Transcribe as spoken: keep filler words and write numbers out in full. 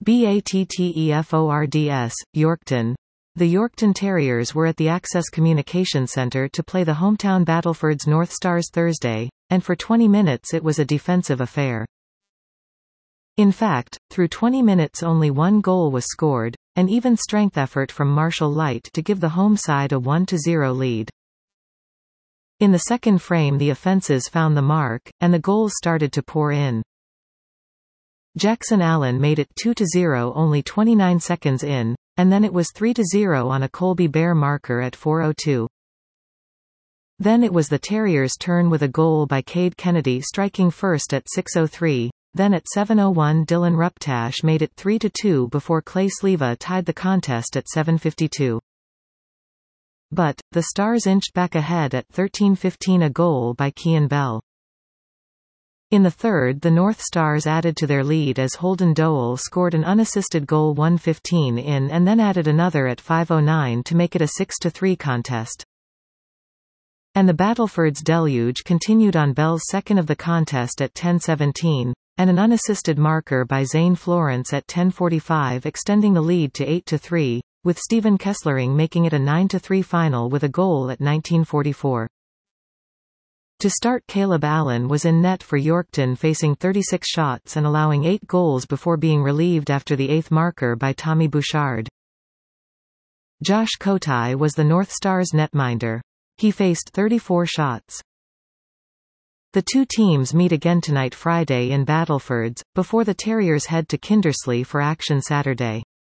Battefords, Yorkton. The Yorkton Terriers were at the Access Communication Centre to play the hometown Battlefords North Stars Thursday, and for twenty minutes it was a defensive affair. In fact, through twenty minutes only one goal was scored, an even-strength effort from Marshall Light to give the home side a one to zero lead. In the second frame the offences found the mark, and the goals started to pour in. Jackson Allen made it two to zero only twenty-nine seconds in, and then it was three to zero on a Colby Bear marker at four oh two. Then it was the Terriers' turn with a goal by Cade Kennedy striking first at six oh three, then at seven oh one Dylan Ruptash made it three to two before Clay Sleva tied the contest at seven fifty-two. But, the Stars inched back ahead at thirteen fifteen, a goal by Kean Bell. In the third the North Stars added to their lead as Holden Dowell scored an unassisted goal one fifteen in and then added another at five oh nine to make it a six to three contest. And the Battlefords deluge continued on Bell's second of the contest at ten seventeen, and an unassisted marker by Zane Florence at ten forty-five extending the lead to eight to three, with Stephen Kesslering making it a nine to three final with a goal at nineteen forty-four. To start, Caleb Allen was in net for Yorkton, facing thirty-six shots and allowing eight goals before being relieved after the eighth marker by Tommy Bouchard. Josh Kotai was the North Stars netminder. He faced thirty-four shots. The two teams meet again tonight Friday in Battlefords, before the Terriers head to Kindersley for action Saturday.